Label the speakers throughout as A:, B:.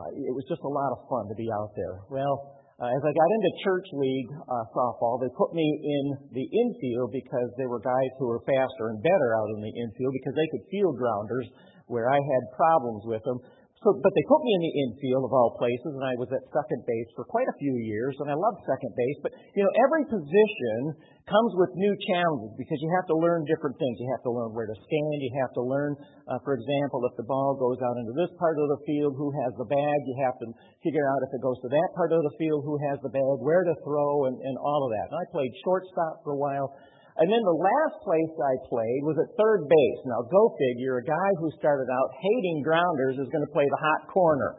A: It was just a lot of fun to be out there. Well, as I got into church league softball, they put me in the infield because there were guys who were faster and better out in the infield because they could field grounders where I had problems with them. But they put me in the infield of all places, and I was at second base for quite a few years, and I loved second base. But, every position comes with new challenges because you have to learn different things. You have to learn where to stand. You have to learn, for example, if the ball goes out into this part of the field, who has the bag. You have to figure out if it goes to that part of the field, who has the bag, where to throw, and all of that. And I played shortstop for a while. And then the last place I played was at third base. Now, go figure, a guy who started out hating grounders is going to play the hot corner.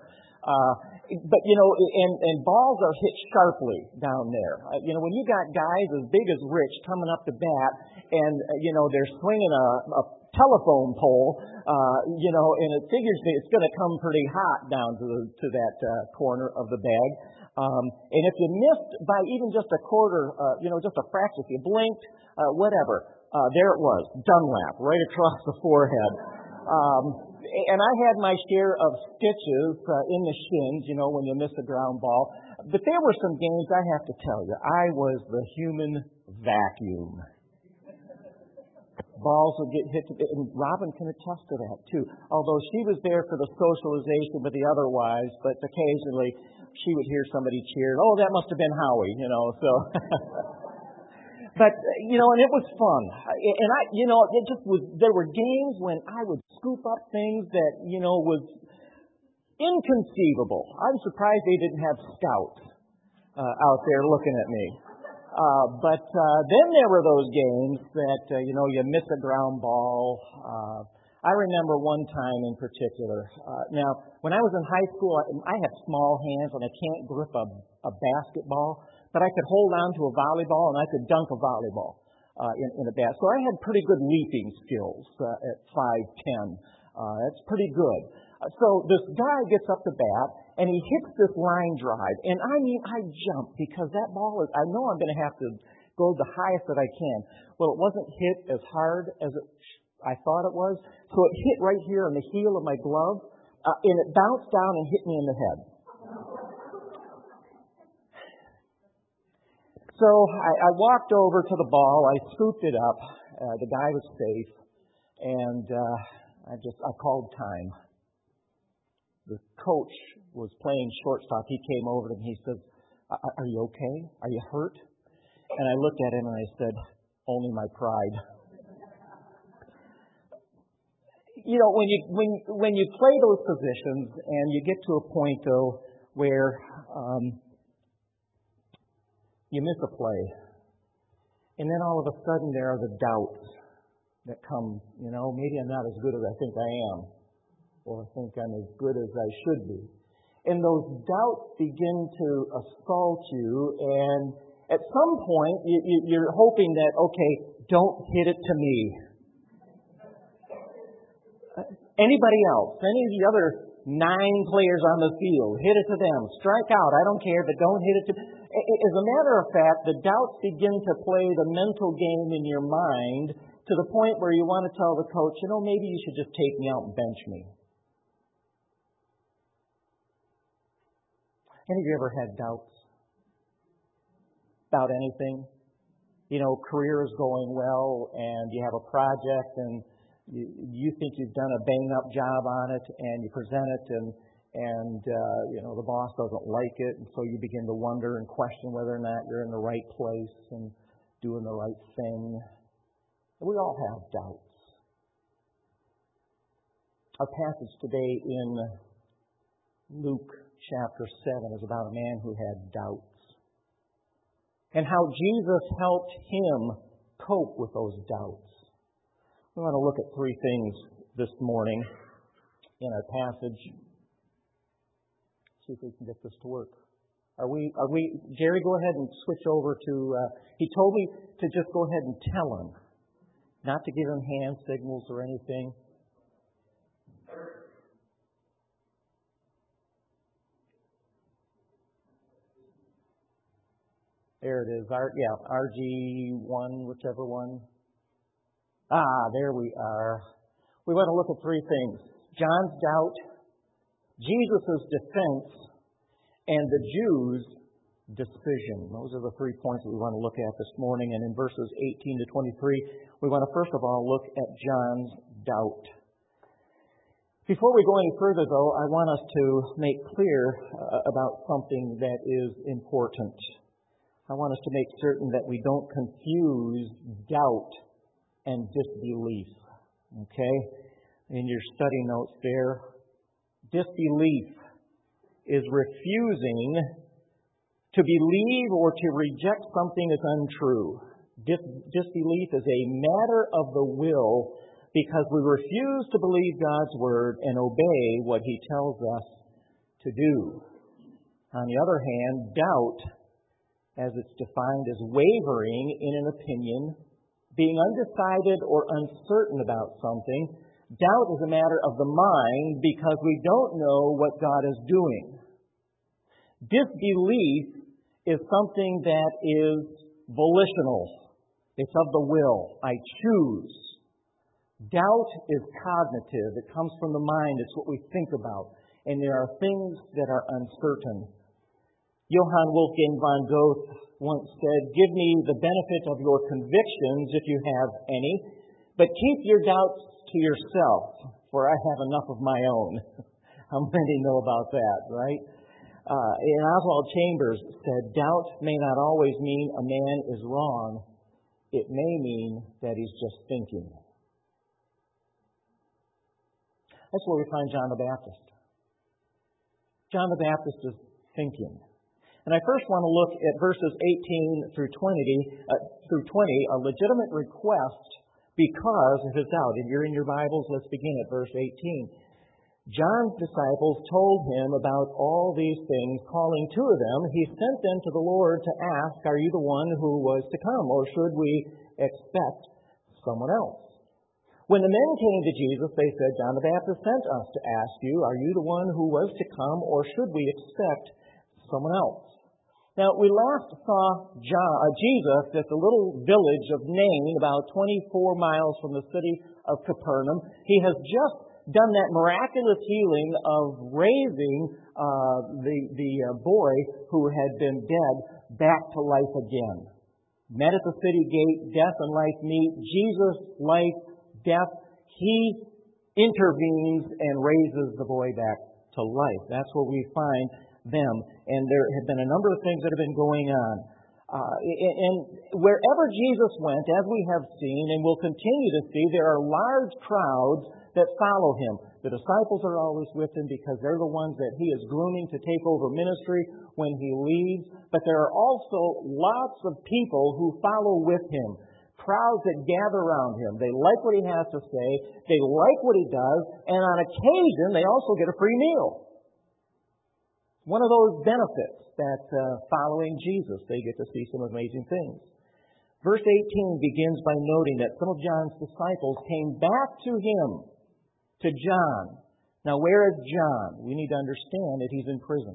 A: And balls are hit sharply down there. When you got guys as big as Rich coming up to bat and, they're swinging a telephone pole, and it figures it's going to come pretty hot down to that corner of the bag. And if you missed by even just a quarter, just a fraction, if you blinked, whatever, there it was, Dunlap, right across the forehead. And I had my share of stitches in the shins, when you miss a ground ball. But there were some games, I have to tell you, I was the human vacuum. Balls would get hit, and Robin can attest to that, too. Although she was there for the socialization with the other wives, but occasionally she would hear somebody cheer, "Oh, that must have been Howie," so. But, and it was fun. And it just was, there were games when I would scoop up things that, was inconceivable. I'm surprised they didn't have scouts out there looking at me. But then there were those games that, you miss a ground ball. I remember one time in particular. Now, when I was in high school, I have small hands and I can't grip a basketball, but I could hold on to a volleyball and I could dunk a volleyball in a bat. So I had pretty good leaping skills at 5'10". That's pretty good. So this guy gets up to bat and he hits this line drive. And I jump because that ball I know I'm going to have to go the highest that I can. Well, it wasn't hit as hard as I thought it was. So it hit right here on the heel of my glove, and it bounced down and hit me in the head. So I walked over to the ball. I scooped it up. The guy was safe, and I called time. The coach was playing shortstop. He came over to me. He said, "Are you okay? Are you hurt?" And I looked at him and I said, "Only my pride." When you play those positions and you get to a point though where you miss a play, and then all of a sudden there are the doubts that come. Maybe I'm not as good as I think I am, or I think I'm as good as I should be. And those doubts begin to assault you, and at some point you're hoping that, okay, don't hit it to me. Anybody else, any of the other 9 players on the field, hit it to them, strike out, I don't care, but don't hit it to... As a matter of fact, the doubts begin to play the mental game in your mind to the point where you want to tell the coach, maybe you should just take me out and bench me. Any of you ever had doubts about anything? Career is going well and you have a project and you think you've done a bang-up job on it and you present it and the boss doesn't like it, and so you begin to wonder and question whether or not you're in the right place and doing the right thing. We all have doubts. Our passage today in Luke chapter 7 is about a man who had doubts and how Jesus helped him cope with those doubts. We want to look at 3 things this morning in our passage. See if we can get this to work. Are we, Jerry, go ahead and switch over to, he told me to just go ahead and tell him, not to give him hand signals or anything. There it is. RG1, whichever one. There we are. We want to look at 3 things. John's doubt, Jesus' defense, and the Jews' decision. Those are the 3 points that we want to look at this morning. And in verses 18 to 23, we want to first of all look at John's doubt. Before we go any further, though, I want us to make clear about something that is important. I want us to make certain that we don't confuse doubt and disbelief. Okay? In your study notes there, disbelief is refusing to believe or to reject something as untrue. Disbelief is a matter of the will because we refuse to believe God's Word and obey what He tells us to do. On the other hand, doubt, as it's defined, is wavering in an opinion, being undecided or uncertain about something. Doubt is a matter of the mind because we don't know what God is doing. Disbelief is something that is volitional. It's of the will. I choose. Doubt is cognitive. It comes from the mind. It's what we think about. And there are things that are uncertain. Johann Wolfgang von Goethe once said, "Give me the benefit of your convictions, if you have any, but keep your doubts to yourself, for I have enough of my own." How many know about that, right? And Oswald Chambers said, "Doubt may not always mean a man is wrong. It may mean that he's just thinking." That's where we find John the Baptist. John the Baptist is thinking. And I first want to look at verses 18 through 20, a legitimate request because of his doubt. If you're in your Bibles, let's begin at verse 18. John's disciples told him about all these things. Calling two of them, he sent them to the Lord to ask, "Are you the one who was to come, or should we expect someone else?" When the men came to Jesus, they said, "John the Baptist sent us to ask you, are you the one who was to come, or should we expect someone else?" Now, we last saw Jesus at the little village of Nain, about 24 miles from the city of Capernaum. He has just done that miraculous healing of raising the boy who had been dead back to life again. Met at the city gate, death and life meet. Jesus, life, death, He intervenes and raises the boy back to life. That's where we find them. And there have been a number of things that have been going on. And wherever Jesus went, as we have seen and will continue to see, there are large crowds that follow Him. The disciples are always with Him because they're the ones that He is grooming to take over ministry when He leaves. But there are also lots of people who follow with Him. Crowds that gather around Him. They like what He has to say. They like what He does. And on occasion, they also get a free meal. One of those benefits that following Jesus, they get to see some amazing things. Verse 18 begins by noting that some of John's disciples came back to him, to John. Now, where is John? We need to understand that he's in prison.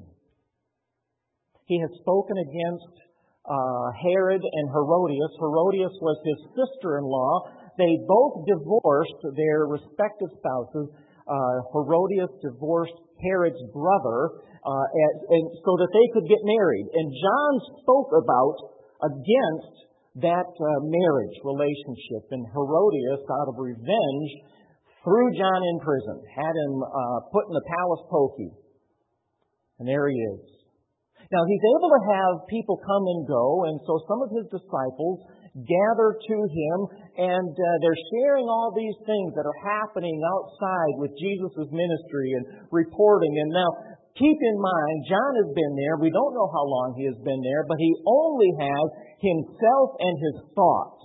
A: He has spoken against Herod and Herodias. Herodias was his sister-in-law. They both divorced their respective spouses. Herodias divorced Herod's brother, and so that they could get married. And John spoke against that marriage relationship. And Herodias, out of revenge, threw John in prison, had him put in the palace pokey. And there he is. Now, he's able to have people come and go, and so some of his disciples gather to him, and they're sharing all these things that are happening outside with Jesus' ministry and reporting. And now, keep in mind, John has been there. We don't know how long he has been there, but he only has himself and his thoughts.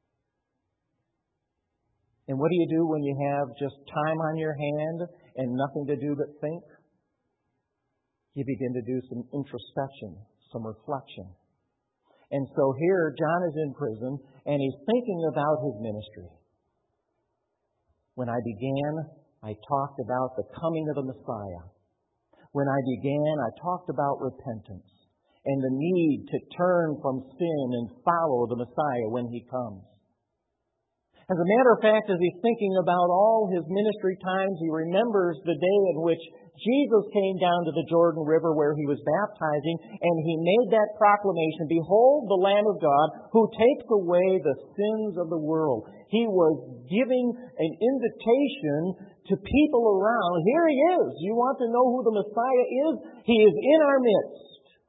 A: And what do you do when you have just time on your hand and nothing to do but think? You begin to do some introspection, some reflection. And so here, John is in prison, and he's thinking about his ministry. When I began, I talked about the coming of the Messiah. When I began, I talked about repentance and the need to turn from sin and follow the Messiah when He comes. As a matter of fact, as he's thinking about all his ministry times, he remembers the day in which Jesus came down to the Jordan River where he was baptizing, and he made that proclamation, "Behold the Lamb of God who takes away the sins of the world." He was giving an invitation to people around. Here he is. You want to know who the Messiah is? He is in our midst.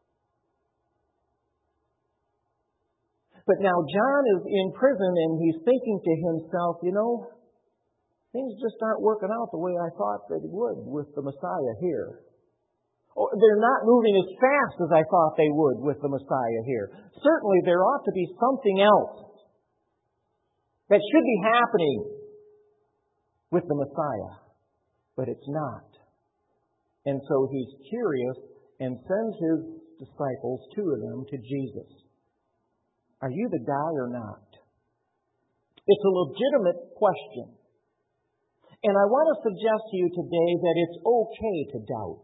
A: But now John is in prison and he's thinking to himself, things just aren't working out the way I thought they would with the Messiah here. Or they're not moving as fast as I thought they would with the Messiah here. Certainly there ought to be something else that should be happening with the Messiah. But it's not. And so he's curious and sends his disciples, two of them, to Jesus. Are you the guy or not? It's a legitimate question. And I want to suggest to you today that it's okay to doubt.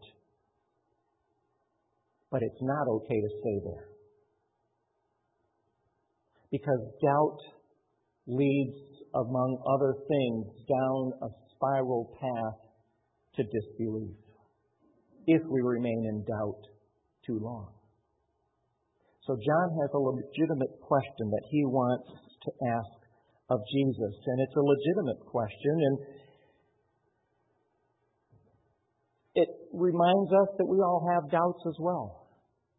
A: But it's not okay to stay there. Because doubt leads, among other things, down a spiral path to disbelief if we remain in doubt too long. So John has a legitimate question that he wants to ask of Jesus. And it's a legitimate question. And it reminds us that we all have doubts as well.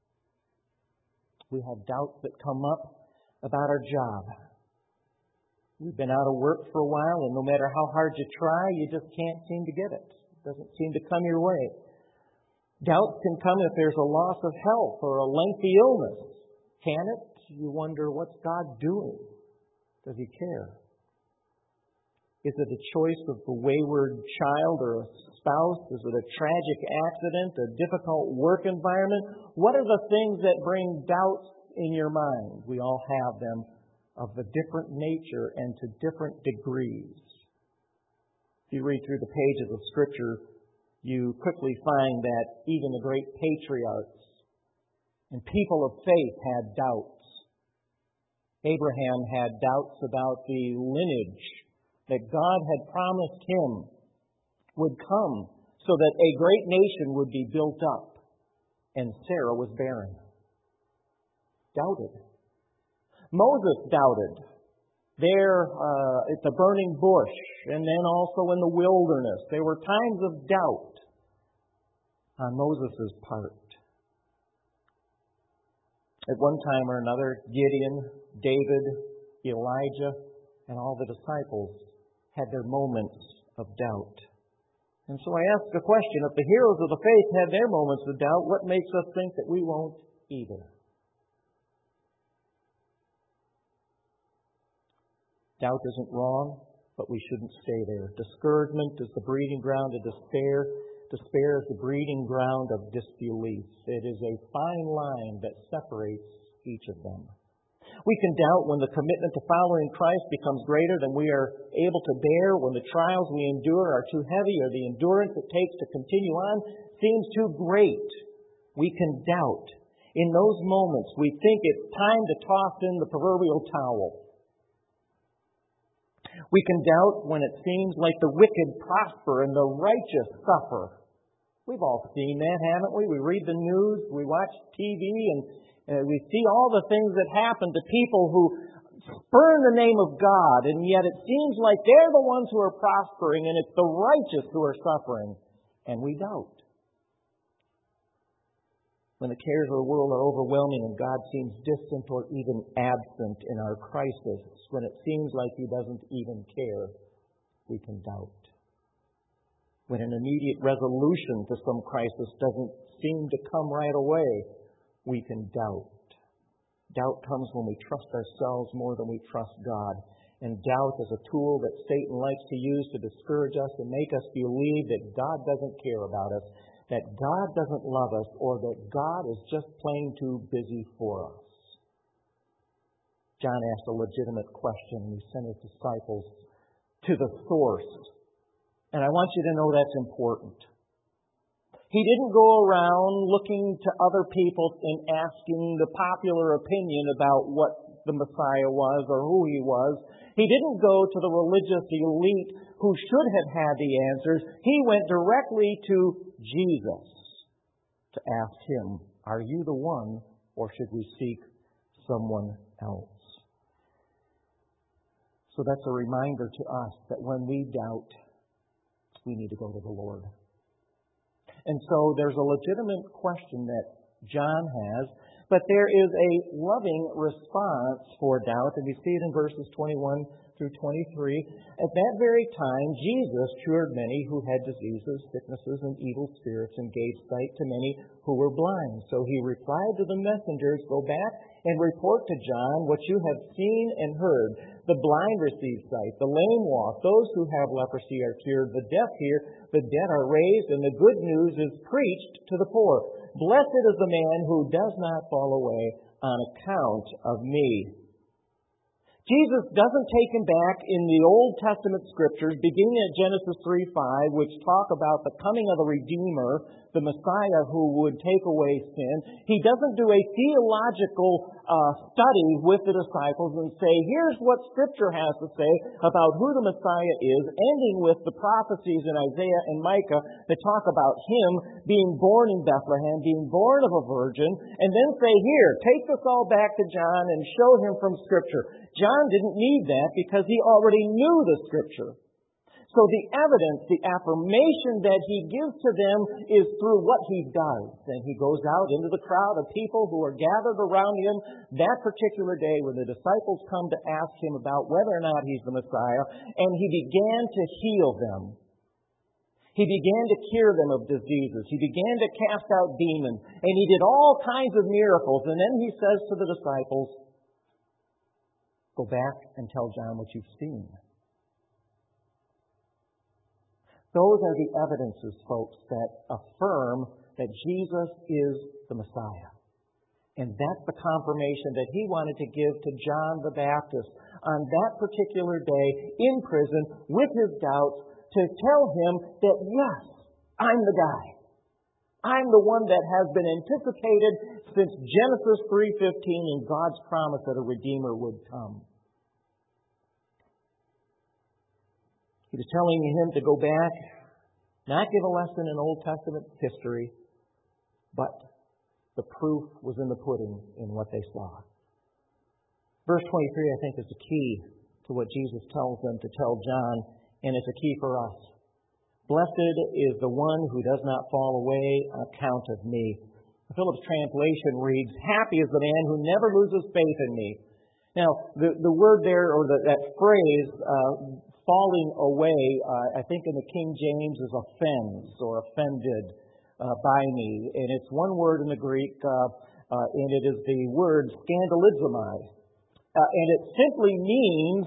A: We have doubts that come up about our job. You've been out of work for a while, and no matter how hard you try, you just can't seem to get it. It doesn't seem to come your way. Doubts can come if there's a loss of health or a lengthy illness. Can it? You wonder, what's God doing? Does He care? Is it a choice of a wayward child or a spouse? Is it a tragic accident, a difficult work environment? What are the things that bring doubts in your mind? We all have them, of a different nature and to different degrees. If you read through the pages of Scripture, you quickly find that even the great patriarchs and people of faith had doubts. Abraham had doubts about the lineage that God had promised him would come so that a great nation would be built up. And Sarah was barren. Doubted. Moses doubted there at the burning bush and then also in the wilderness. There were times of doubt on Moses' part. At one time or another, Gideon, David, Elijah, and all the disciples had their moments of doubt. And so I ask the question, if the heroes of the faith had their moments of doubt, what makes us think that we won't either? Doubt isn't wrong, but we shouldn't stay there. Discouragement is the breeding ground of despair. Despair is the breeding ground of disbelief. It is a fine line that separates each of them. We can doubt when the commitment to following Christ becomes greater than we are able to bear, when the trials we endure are too heavy, or the endurance it takes to continue on seems too great. We can doubt. In those moments, we think it's time to toss in the proverbial towel. We can doubt when it seems like the wicked prosper and the righteous suffer. We've all seen that, haven't we? We read the news, we watch TV, and we see all the things that happen to people who spurn the name of God, and yet it seems like they're the ones who are prospering, and it's the righteous who are suffering, and we doubt. When the cares of the world are overwhelming and God seems distant or even absent in our crisis, when it seems like He doesn't even care, we can doubt. When an immediate resolution to some crisis doesn't seem to come right away, we can doubt. Doubt comes when we trust ourselves more than we trust God. And doubt is a tool that Satan likes to use to discourage us and make us believe that God doesn't care about us, that God doesn't love us, or that God is just plain too busy for us. John asked a legitimate question, and he sent his disciples to the source. And I want you to know that's important. He didn't go around looking to other people and asking the popular opinion about what the Messiah was or who he was. He didn't go to the religious elite who should have had the answers. He went directly to Jesus to ask him, are you the one, or should we seek someone else? So that's a reminder to us that when we doubt, we need to go to the Lord. And so there's a legitimate question that John has, but there is a loving response for doubt, and we see it in verses 21 through 23. At that very time, Jesus cured many who had diseases, sicknesses, and evil spirits, and gave sight to many who were blind. So he replied to the messengers, go back and report to John what you have seen and heard. The blind receive sight, the lame walk, those who have leprosy are cured, the deaf hear, the dead are raised, and the good news is preached to the poor. Blessed is the man who does not fall away on account of me. Jesus doesn't take him back in the Old Testament scriptures, beginning at Genesis 3:5, which talk about the coming of the Redeemer, the Messiah who would take away sin. He doesn't do a theological study with the disciples and say, here's what Scripture has to say about who the Messiah is, ending with the prophecies in Isaiah and Micah that talk about him being born in Bethlehem, being born of a virgin, and then say, here, take this all back to John and show him from Scripture. John didn't need that because he already knew the Scripture. So the evidence, the affirmation that he gives to them is through what he does. And he goes out into the crowd of people who are gathered around him that particular day when the disciples come to ask him about whether or not he's the Messiah, and he began to heal them. He began to cure them of diseases. He began to cast out demons. And he did all kinds of miracles. And then he says to the disciples, go back and tell John what you've seen. Those are the evidences, folks, that affirm that Jesus is the Messiah. And that's the confirmation that he wanted to give to John the Baptist on that particular day in prison with his doubts, to tell him that, yes, I'm the guy. I'm the one that has been anticipated since Genesis 3:15 and God's promise that a Redeemer would come. He was telling him to go back, not give a lesson in Old Testament history, but the proof was in the pudding in what they saw. Verse 23, I think, is the key to what Jesus tells them to tell John, and it's a key for us. Blessed is the one who does not fall away on account of me. Phillips' translation reads, happy is the man who never loses faith in me. Now, the word there, or that phrase, falling away, I think in the King James is offends or offended by me. And it's one word in the Greek, and it is the word scandalizomai. And it simply means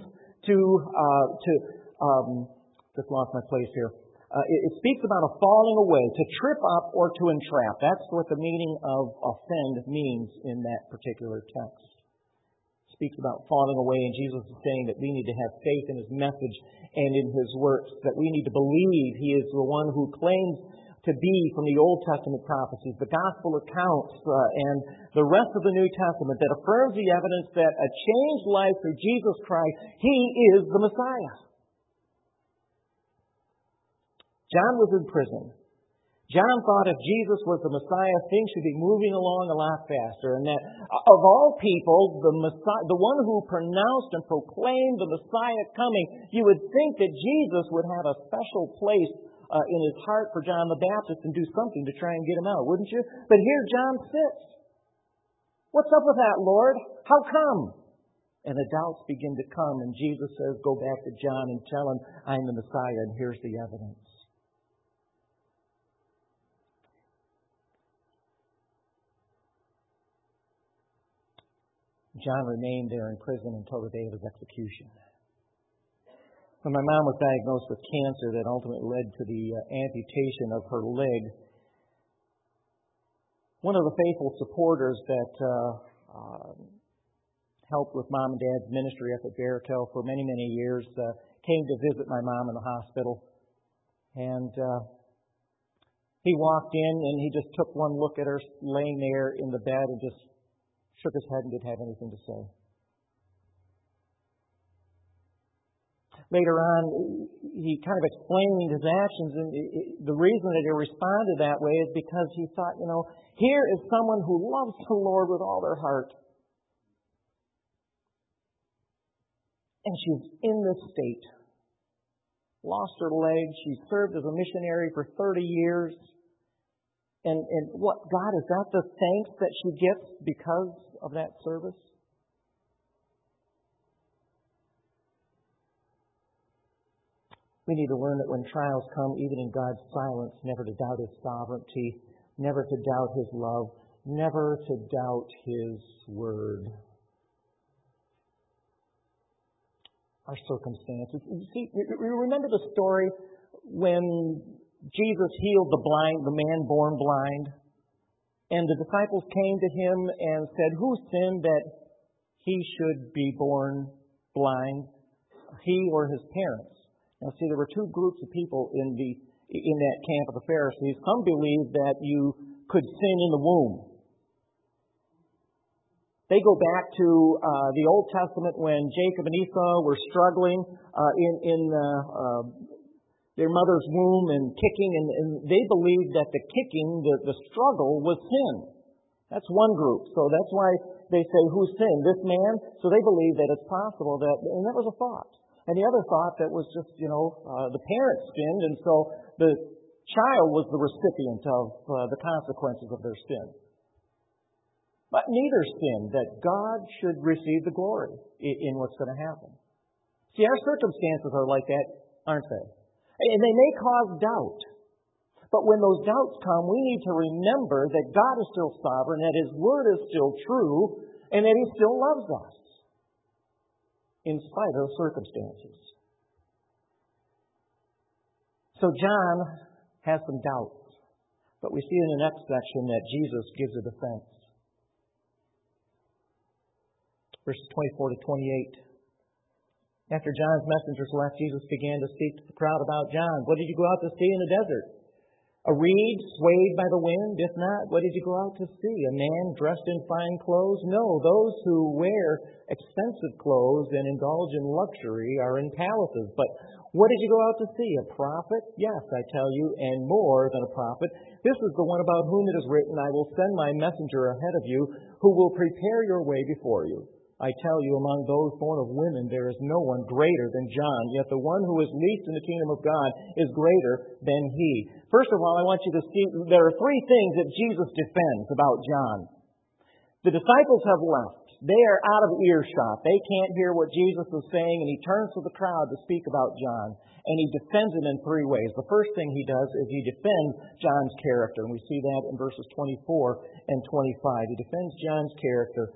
A: just lost my place here. It speaks about a falling away, to trip up or to entrap. That's what the meaning of offend means in that particular text. Speaks about falling away, and Jesus is saying that we need to have faith in his message and in his works, that we need to believe he is the one who claims to be from the Old Testament prophecies, the gospel accounts, and the rest of the New Testament that affirms the evidence that a changed life through Jesus Christ, he is the Messiah. John was in prison. John thought if Jesus was the Messiah, things should be moving along a lot faster. And that of all people, the Messiah, the one who pronounced and proclaimed the Messiah coming, you would think that Jesus would have a special place in his heart for John the Baptist and do something to try and get him out, wouldn't you? But here John sits. What's up with that, Lord? How come? And the doubts begin to come, and Jesus says, go back to John and tell him I'm the Messiah, and here's the evidence. John remained there in prison until the day of his execution. When my mom was diagnosed with cancer that ultimately led to the amputation of her leg, one of the faithful supporters that helped with Mom and Dad's ministry up at Barrackell for many, many years came to visit my mom in the hospital. And he walked in and he just took one look at her laying there in the bed and just shook his head and didn't have anything to say. Later on, he kind of explained his actions, and the reason that he responded that way is because he thought, here is someone who loves the Lord with all their heart. And she's in this state. Lost her leg. She served as a missionary for 30 years. And what, God, is that the thanks that she gets because of that service? We need to learn that when trials come, even in God's silence, never to doubt His sovereignty, never to doubt His love, never to doubt His word. Our circumstances. You see, remember the story when Jesus healed the man born blind, and the disciples came to Him and said, "Who sinned that he should be born blind, he or his parents?" Now, see, there were two groups of people in that camp of the Pharisees. Some believed that you could sin in the womb. They go back to the Old Testament when Jacob and Esau were struggling in their mother's womb and kicking, and they believed that the kicking, the struggle, was sin. That's one group. So that's why they say, "Who sinned, this man?" So they believe that it's possible that, and that was a thought. And the other thought that was just, the parents sinned, and so the child was the recipient of the consequences of their sin. But neither sinned, that God should receive the glory in what's going to happen. See, our circumstances are like that, aren't they? And they may cause doubt. But when those doubts come, we need to remember that God is still sovereign, that His word is still true, and that He still loves us, in spite of circumstances. So John has some doubts, but we see in the next section that Jesus gives a defense. Verses 24 to 28. After John's messengers left, Jesus began to speak to the crowd about John. "What did you go out to see in the desert? A reed swayed by the wind? If not, what did you go out to see? A man dressed in fine clothes? No, those who wear expensive clothes and indulge in luxury are in palaces. But what did you go out to see? A prophet? Yes, I tell you, and more than a prophet. This is the one about whom it is written, 'I will send my messenger ahead of you, who will prepare your way before you.' I tell you, among those born of women, there is no one greater than John. Yet the one who is least in the kingdom of God is greater than he." First of all, I want you to see there are three things that Jesus defends about John. The disciples have left. They are out of earshot. They can't hear what Jesus is saying, and He turns to the crowd to speak about John. And He defends him in three ways. The first thing He does is He defends John's character. And we see that in verses 24 and 25. He defends John's character.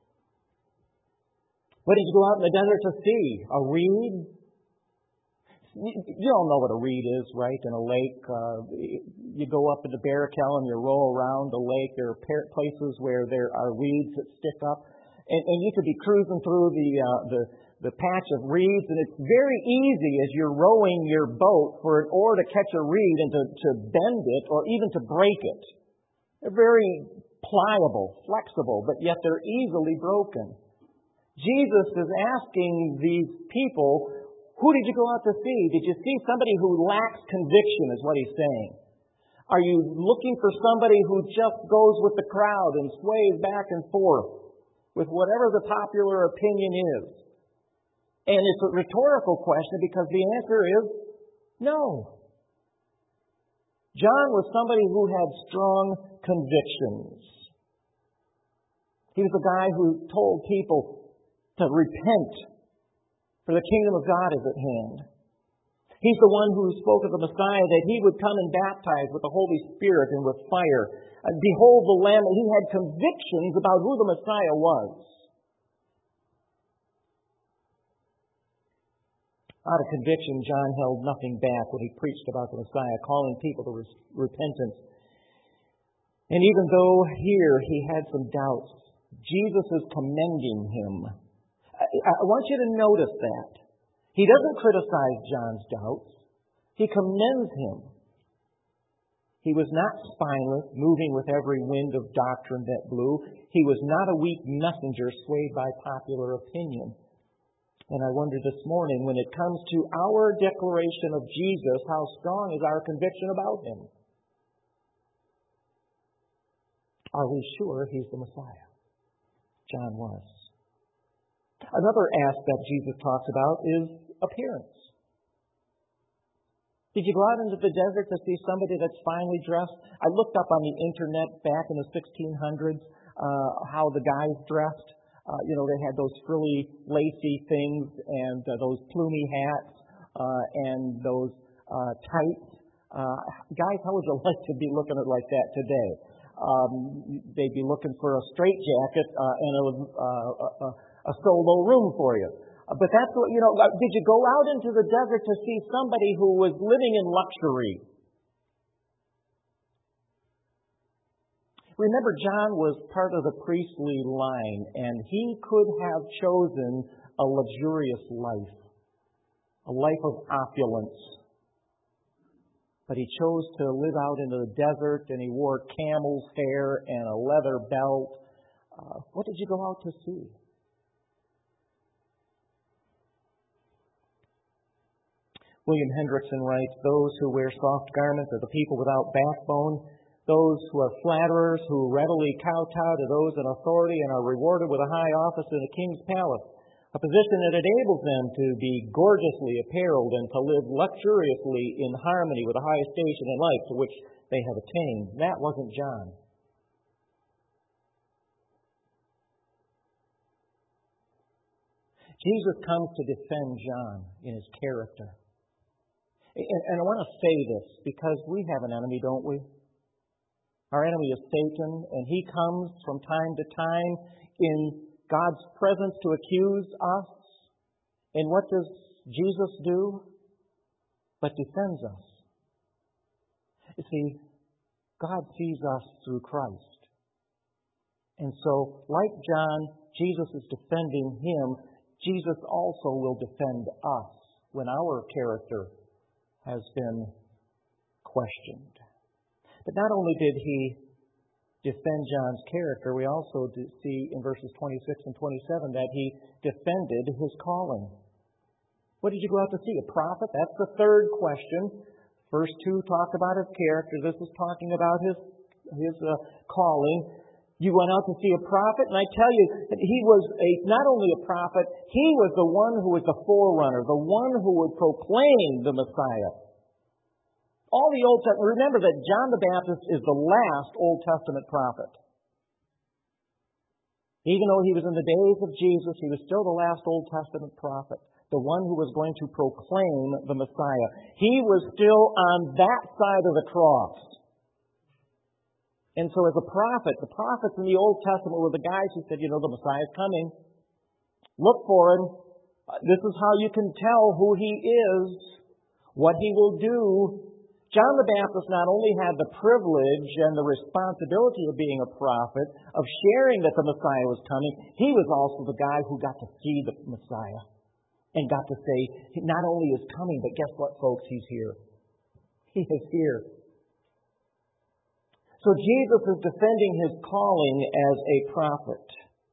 A: "What did you go out in the desert to see? A reed?" You all know what a reed is, right? In a lake, you go up into Barrakel and you roll around the lake. There are places where there are reeds that stick up. And you could be cruising through the patch of reeds, and it's very easy as you're rowing your boat for an oar to catch a reed and to bend it or even to break it. They're very pliable, flexible, but yet they're easily broken. Jesus is asking these people, who did you go out to see? Did you see somebody who lacks conviction, is what He's saying. Are you looking for somebody who just goes with the crowd and sways back and forth with whatever the popular opinion is? And it's a rhetorical question because the answer is no. John was somebody who had strong convictions. He was the guy who told people to repent, for the kingdom of God is at hand. He's the one who spoke of the Messiah, that He would come and baptize with the Holy Spirit and with fire. Behold the Lamb. He had convictions about who the Messiah was. Out of conviction, John held nothing back when he preached about the Messiah, calling people to repentance. And even though here he had some doubts, Jesus is commending him. I want you to notice that. He doesn't criticize John's doubts. He commends him. He was not spineless, moving with every wind of doctrine that blew. He was not a weak messenger swayed by popular opinion. And I wonder this morning, when it comes to our declaration of Jesus, how strong is our conviction about him? Are we sure he's the Messiah? John was. Another aspect Jesus talks about is appearance. Did you go out into the desert to see somebody that's finely dressed? I looked up on the internet back in the 1600s how the guys dressed. They had those frilly, lacy things and those plumy hats and those tights. Guys, how would you like to be looking at like that today? They'd be looking for a straitjacket and a solo room for you. But that's what, did you go out into the desert to see somebody who was living in luxury? Remember, John was part of the priestly line, and he could have chosen a luxurious life, a life of opulence. But he chose to live out in the desert, and he wore camel's hair and a leather belt. What did you go out to see? William Hendrickson writes, "Those who wear soft garments are the people without backbone. Those who are flatterers, who readily kowtow to those in authority and are rewarded with a high office in a king's palace, a position that enables them to be gorgeously apparelled and to live luxuriously in harmony with the highest station in life to which they have attained." That wasn't John. Jesus comes to defend John in his character. And I want to say this because we have an enemy, don't we? Our enemy is Satan, and he comes from time to time in God's presence to accuse us. And what does Jesus do? But defends us. You see, God sees us through Christ. And so, like John, Jesus is defending him. Jesus also will defend us when our character has been questioned. But not only did he defend John's character, we also see in verses 26 and 27 that he defended his calling. What did you go out to see? A prophet? That's the third question. Verse 2 talked about his character. This is talking about his calling. You went out to see a prophet, and I tell you that he was not only a prophet, he was the one who was the forerunner, the one who would proclaim the Messiah. All the Old Testament, remember that John the Baptist is the last Old Testament prophet. Even though he was in the days of Jesus, he was still the last Old Testament prophet, the one who was going to proclaim the Messiah. He was still on that side of the cross. And so as a prophet, the prophets in the Old Testament were the guys who said, the Messiah is coming. Look for him. This is how you can tell who he is, what he will do. John the Baptist not only had the privilege and the responsibility of being a prophet, of sharing that the Messiah was coming, he was also the guy who got to see the Messiah and got to say, not only is coming, but guess what, folks? He's here. He is here. So Jesus is defending his calling as a prophet.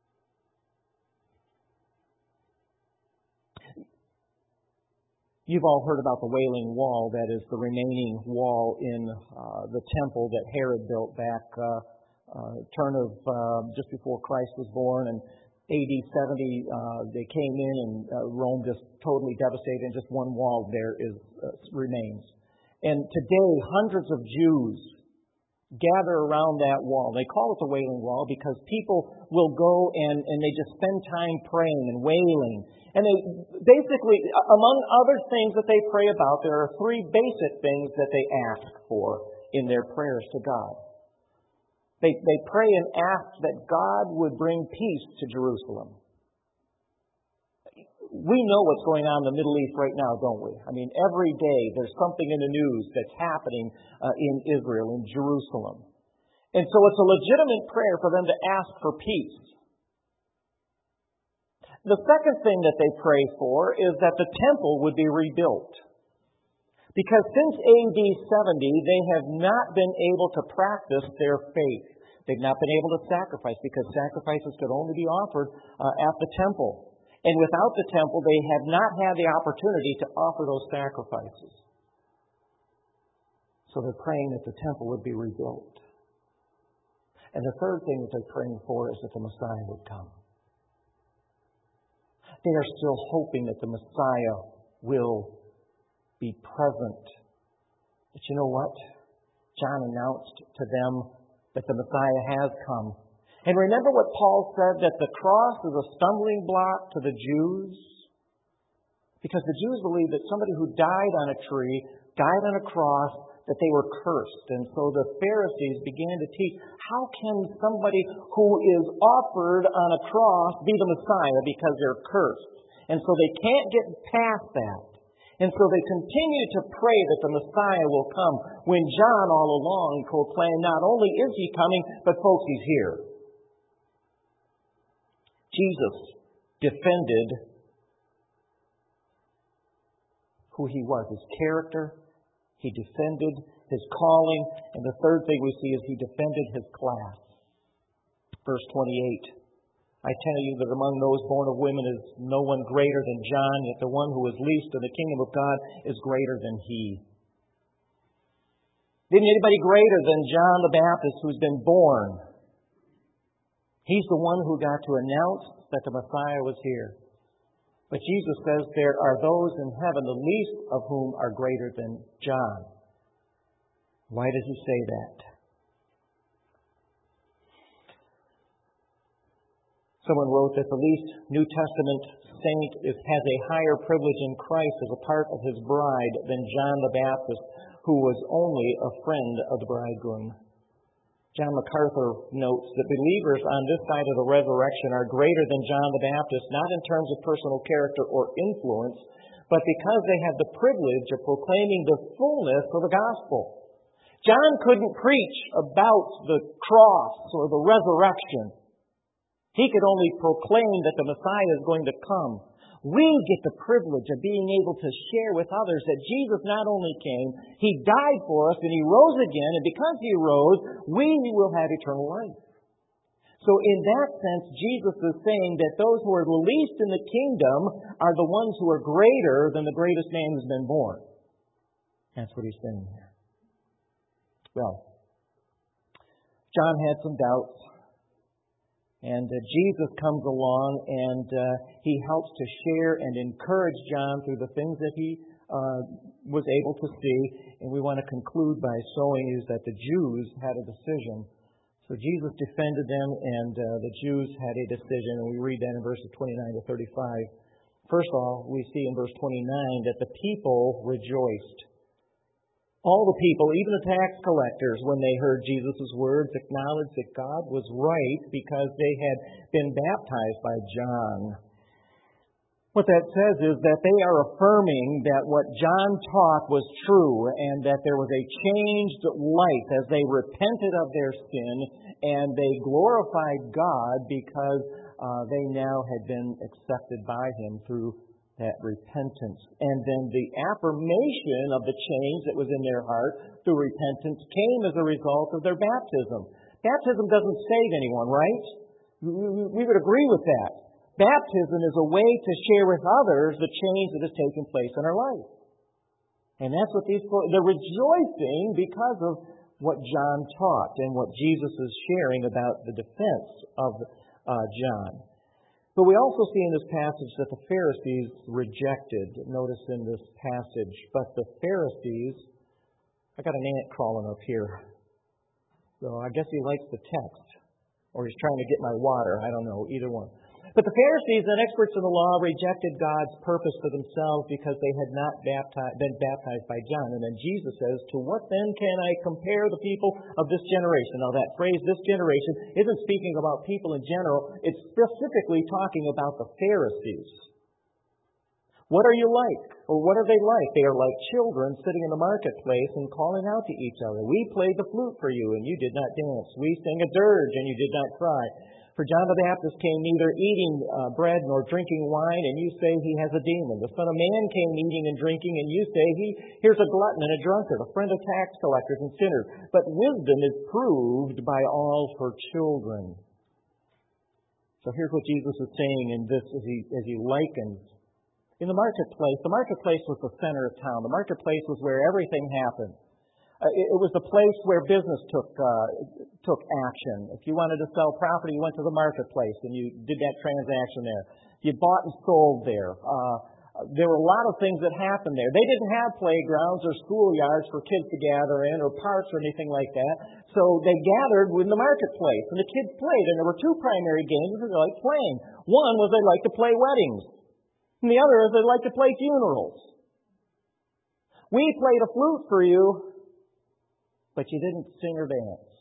A: You've all heard about the Wailing Wall. That is the remaining wall in the temple that Herod built back turn of just before Christ was born. And AD 70, they came in and Rome just totally devastated, and just one wall there remains. And today, hundreds of Jews gather around that wall. They call it the Wailing Wall because people will go and they just spend time praying and wailing. And they basically, among other things that they pray about, there are three basic things that they ask for in their prayers to God. They pray and ask that God would bring peace to Jerusalem. We know what's going on in the Middle East right now, don't we? I mean, every day there's something in the news that's happening in Israel, in Jerusalem. And so it's a legitimate prayer for them to ask for peace. The second thing that they pray for is that the temple would be rebuilt. Because since AD 70, they have not been able to practice their faith. They've not been able to sacrifice because sacrifices could only be offered at the temple. And without the temple, they have not had the opportunity to offer those sacrifices. So they're praying that the temple would be rebuilt. And the third thing that they're praying for is that the Messiah would come. They are still hoping that the Messiah will be present. But you know what? John announced to them that the Messiah has come. And remember what Paul said, that the cross is a stumbling block to the Jews? Because the Jews believed that somebody who died on a tree, died on a cross, that they were cursed. And so the Pharisees began to teach, how can somebody who is offered on a cross be the Messiah because they're cursed? And so they can't get past that. And so they continue to pray that the Messiah will come, when John all along proclaimed, not only is he coming, but folks, he's here. Jesus defended who he was, his character. He defended his calling. And the third thing we see is he defended his class. Verse 28. I tell you that among those born of women is no one greater than John, yet the one who is least in the kingdom of God is greater than he. Isn't anybody greater than John the Baptist who's been born? He's the one who got to announce that the Messiah was here. But Jesus says there are those in heaven, the least of whom are greater than John. Why does he say that? Someone wrote that the least New Testament saint has a higher privilege in Christ as a part of his bride than John the Baptist, who was only a friend of the bridegroom. John MacArthur notes that believers on this side of the resurrection are greater than John the Baptist, not in terms of personal character or influence, but because they have the privilege of proclaiming the fullness of the gospel. John couldn't preach about the cross or the resurrection. He could only proclaim that the Messiah is going to come. We get the privilege of being able to share with others that Jesus not only came, he died for us and he rose again, and because he rose, we will have eternal life. So in that sense, Jesus is saying that those who are the least in the kingdom are the ones who are greater than the greatest man who's been born. That's what he's saying here. Well, John had some doubts. And Jesus comes along and he helps to share and encourage John through the things that he was able to see. And we want to conclude by showing you that the Jews had a decision. So Jesus defended them and the Jews had a decision. And we read that in verses 29 to 35. First of all, we see in verse 29 that the people rejoiced. All the people, even the tax collectors, when they heard Jesus' words, acknowledged that God was right because they had been baptized by John. What that says is that they are affirming that what John taught was true and that there was a changed life as they repented of their sin and they glorified God because they now had been accepted by him through that repentance. And then the affirmation of the change that was in their heart through repentance came as a result of their baptism. Baptism doesn't save anyone, right? We would agree with that. Baptism is a way to share with others the change that has taken place in our life. And that's what they're rejoicing because of what John taught and what Jesus is sharing about the defense of John. But we also see in this passage that the Pharisees rejected. Notice in this passage, but the Pharisees, I got an ant crawling up here. So I guess he likes the text. Or he's trying to get my water. I don't know, either one. But the Pharisees and experts in the law rejected God's purpose for themselves because they had not been baptized by John. And then Jesus says, to what then can I compare the people of this generation? Now that phrase, this generation, isn't speaking about people in general. It's specifically talking about the Pharisees. What are you like? Or what are they like? They are like children sitting in the marketplace and calling out to each other. We played the flute for you and you did not dance. We sang a dirge and you did not cry. For John the Baptist came neither eating bread nor drinking wine, and you say he has a demon. The Son of Man came eating and drinking, and you say here's a glutton and a drunkard, a friend of tax collectors and sinners. But wisdom is proved by all her children. So here's what Jesus is saying in this as he likens. In the marketplace was the center of town. The marketplace was where everything happened. It was the place where business took action. If you wanted to sell property, you went to the marketplace and you did that transaction there. You bought and sold there. There were a lot of things that happened there. They didn't have playgrounds or schoolyards for kids to gather in or parks or anything like that. So they gathered in the marketplace and the kids played. And there were two primary games that they liked playing. One was they liked to play weddings. And the other is they liked to play funerals. We played a flute for you, but you didn't sing or dance.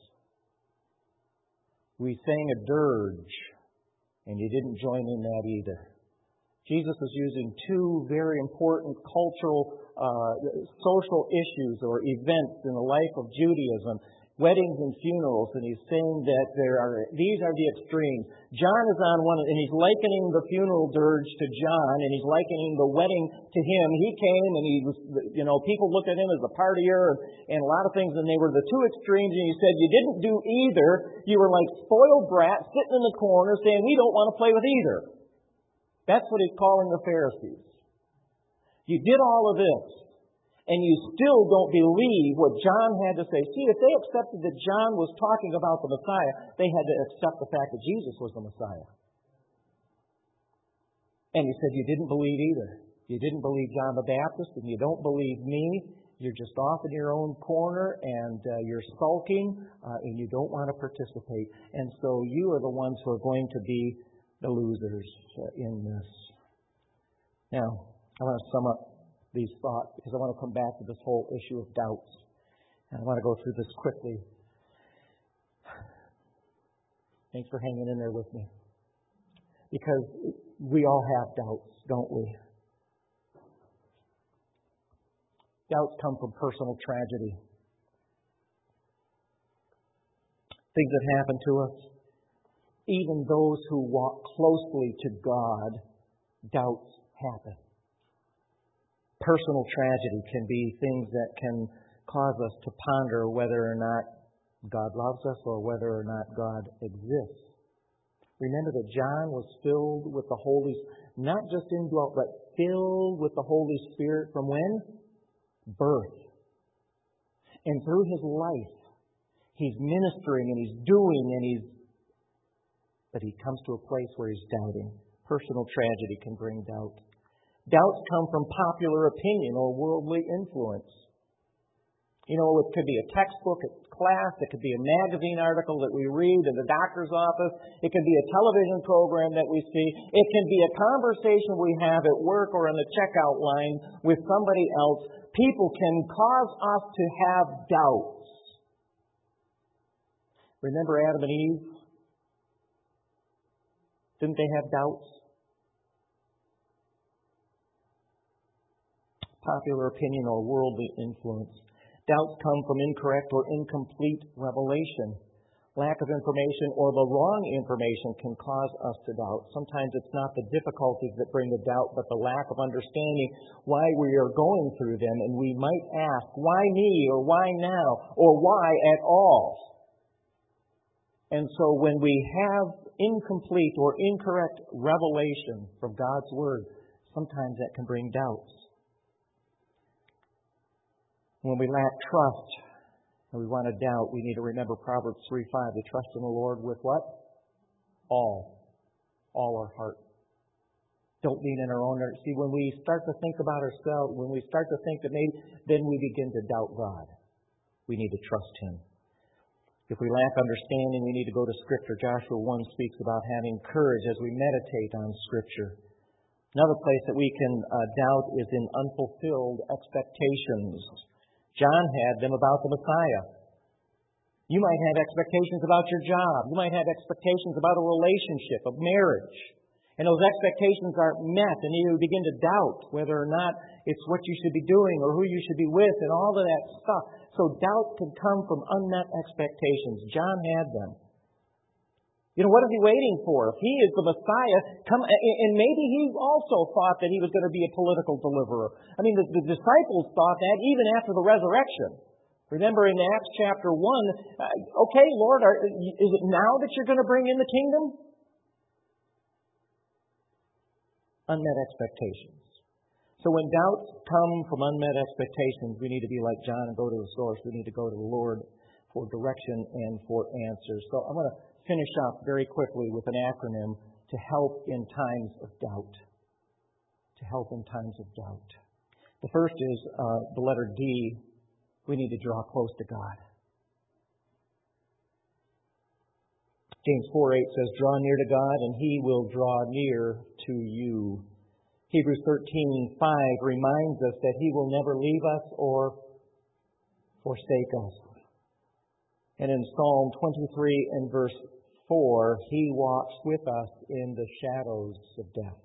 A: We sang a dirge, and you didn't join in that either. Jesus is using two very important cultural, social issues or events in the life of Judaism, weddings and funerals, and he's saying that these are the extremes. John is on one, and he's likening the funeral dirge to John, and he's likening the wedding to him. He came, and he was, people looked at him as a partier and a lot of things, and they were the two extremes, and he said, you didn't do either. You were like spoiled brats sitting in the corner saying, we don't want to play with either. That's what he's calling the Pharisees. You did all of this, and you still don't believe what John had to say. See, if they accepted that John was talking about the Messiah, they had to accept the fact that Jesus was the Messiah. And he said, you didn't believe either. You didn't believe John the Baptist, and you don't believe me. You're just off in your own corner, and you're sulking, and you don't want to participate. And so you are the ones who are going to be the losers in this. Now, I want to sum up these thoughts because I want to come back to this whole issue of doubts. And I want to go through this quickly. Thanks for hanging in there with me. Because we all have doubts, don't we? Doubts come from personal tragedy. Things that happen to us. Even those who walk closely to God, doubts happen. Personal tragedy can be things that can cause us to ponder whether or not God loves us or whether or not God exists. Remember that John was filled with the Holy Spirit, not just indwelt, but filled with the Holy Spirit from when? Birth. And through his life, he's ministering and he's doing but he comes to a place where he's doubting. Personal tragedy can bring doubt. Doubts come from popular opinion or worldly influence. It could be a textbook at class. It could be a magazine article that we read in the doctor's office. It could be a television program that we see. It can be a conversation we have at work or in the checkout line with somebody else. People can cause us to have doubts. Remember Adam and Eve? Didn't they have doubts? Popular opinion or worldly influence. Doubts come from incorrect or incomplete revelation. Lack of information or the wrong information can cause us to doubt. Sometimes it's not the difficulties that bring the doubt, but the lack of understanding why we are going through them. And we might ask, why me, or why now, or why at all? And so when we have incomplete or incorrect revelation from God's Word, sometimes that can bring doubts. When we lack trust and we want to doubt, we need to remember Proverbs 3:5. To trust in the Lord with what? All our heart. Don't lean in our own. See, when we start to think about ourselves, when we start to think that maybe, then we begin to doubt God. We need to trust Him. If we lack understanding, we need to go to Scripture. Joshua 1 speaks about having courage as we meditate on Scripture. Another place that we can doubt is in unfulfilled expectations. John had them about the Messiah. You might have expectations about your job. You might have expectations about a relationship, a marriage. And those expectations aren't met, and you begin to doubt whether or not it's what you should be doing or who you should be with and all of that stuff. So doubt can come from unmet expectations. John had them. What is he waiting for? If he is the Messiah, and maybe he also thought that he was going to be a political deliverer. I mean, the disciples thought that even after the resurrection. Remember in Acts chapter 1, okay, Lord, is it now that you're going to bring in the kingdom? unmet expectations. So when doubts come from unmet expectations, we need to be like John and go to the source. We need to go to the Lord for direction and for answers. So I'm going to finish up very quickly with an acronym to help in times of doubt. To help in times of doubt. The first is the letter D. We need to draw close to God. James 4:8 says, draw near to God and He will draw near to you. Hebrews 13:5 reminds us that He will never leave us or forsake us. And in Psalm 23 and verse 4, He walks with us in the shadows of death.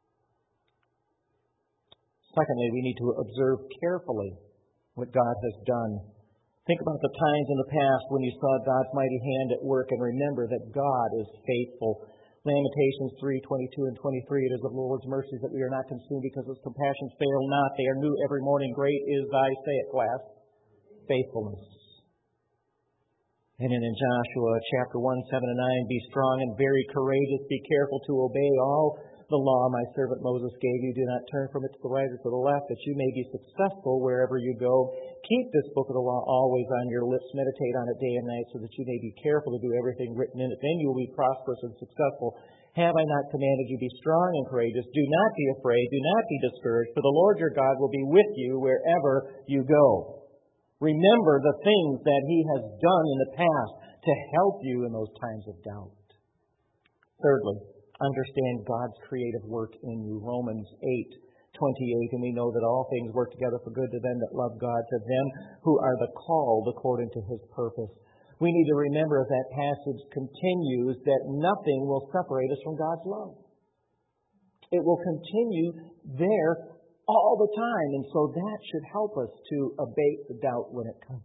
A: Secondly, we need to observe carefully what God has done. Think about the times in the past when you saw God's mighty hand at work and remember that God is faithful. Lamentations 3:22 and 23, it is of the Lord's mercies that we are not consumed because His compassions fail not. They are new every morning. Great is thy, say it, class, faithfulness. And then in Joshua chapter 1, 7 and 9, be strong and very courageous. Be careful to obey all the law my servant Moses gave you. Do not turn from it to the right or to the left, that you may be successful wherever you go. Keep this book of the law always on your lips. Meditate on it day and night, so that you may be careful to do everything written in it. Then you will be prosperous and successful. Have I not commanded you, be strong and courageous? Do not be afraid. Do not be discouraged, for the Lord your God will be with you wherever you go. Remember the things that He has done in the past to help you in those times of doubt. Thirdly, understand God's creative work in you. Romans 8:28, and we know that all things work together for good to them that love God, to them who are the called according to His purpose. We need to remember as that passage continues that nothing will separate us from God's love. It will continue there all the time, and so that should help us to abate the doubt when it comes.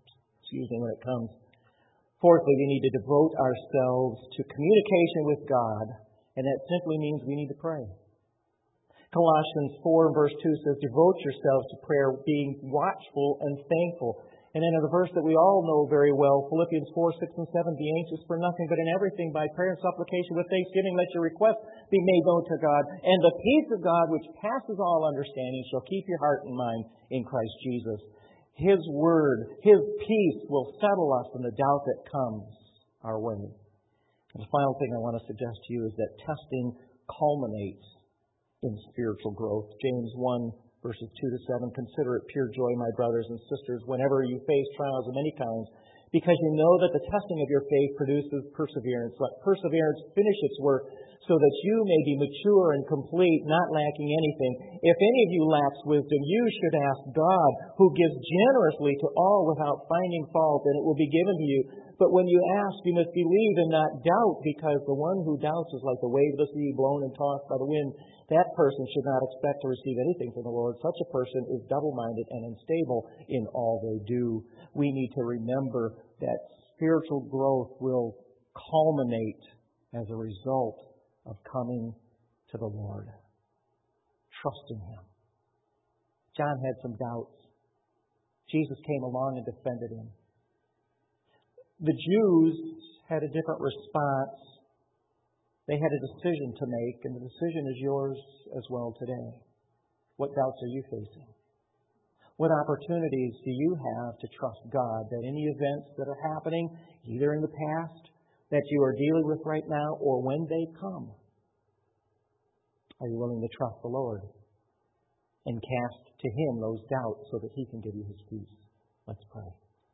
A: Fourthly, we need to devote ourselves to communication with God, and that simply means we need to pray. Colossians 4 and verse 2 says, devote yourselves to prayer, being watchful and thankful. And then in the verse that we all know very well, Philippians 4, 6 and 7, be anxious for nothing, but in everything by prayer and supplication with thanksgiving, let your requests be made known to God. And the peace of God, which passes all understanding, shall keep your heart and mind in Christ Jesus. His word, His peace will settle us in the doubt that comes our way. And the final thing I want to suggest to you is that testing culminates in spiritual growth. James 1, verses 2 to 7, consider it pure joy, my brothers and sisters, whenever you face trials of many kinds, because you know that the testing of your faith produces perseverance. Let perseverance finish its work, so that you may be mature and complete, not lacking anything. If any of you lacks wisdom, you should ask God, who gives generously to all without finding fault, and it will be given to you. But when you ask, you must believe and not doubt, because the one who doubts is like the wave of the sea blown and tossed by the wind. That person should not expect to receive anything from the Lord. Such a person is double-minded and unstable in all they do. We need to remember that spiritual growth will culminate as a result of coming to the Lord, trusting Him. John had some doubts. Jesus came along and defended him. The Jews had a different response. They had a decision to make, and the decision is yours as well today. What doubts are you facing? What opportunities do you have to trust God that any events that are happening, either in the past, that you are dealing with right now, or when they come, are you willing to trust the Lord and cast to Him those doubts so that He can give you His peace? Let's pray.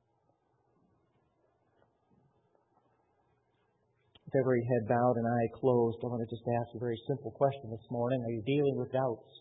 A: With every head bowed and eye closed, I want to just ask a very simple question this morning. Are you dealing with doubts?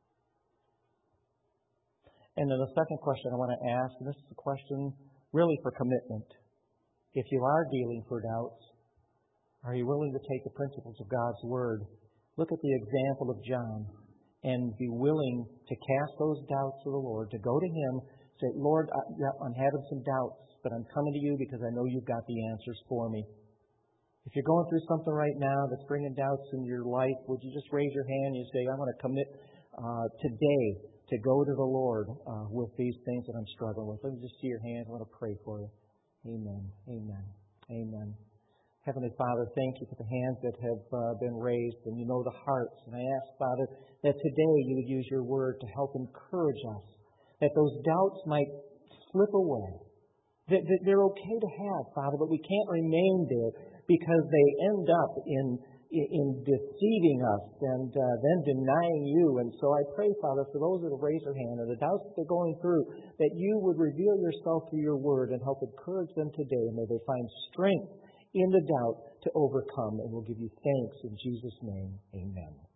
A: And then the second question I want to ask, and this is a question really for commitment. If you are dealing with doubts, are you willing to take the principles of God's Word, look at the example of John, and be willing to cast those doubts to the Lord, to go to Him, say, Lord, I'm having some doubts, but I'm coming to You because I know You've got the answers for me. If you're going through something right now that's bringing doubts in your life, would you just raise your hand and you say, I want to commit today to go to the Lord with these things that I'm struggling with. Let me just see your hands. I want to pray for you. Amen. Amen. Amen. Heavenly Father, thank you for the hands that have been raised, and you know the hearts. And I ask, Father, that today you would use your word to help encourage us, that those doubts might slip away, that they're okay to have, Father, but we can't remain there because they end up in deceiving us and then denying you. And so I pray, Father, for those that have raised their hand and the doubts that they're going through, that you would reveal yourself through your word and help encourage them today. May they find strength in the doubt to overcome. And we'll give you thanks in Jesus' name. Amen.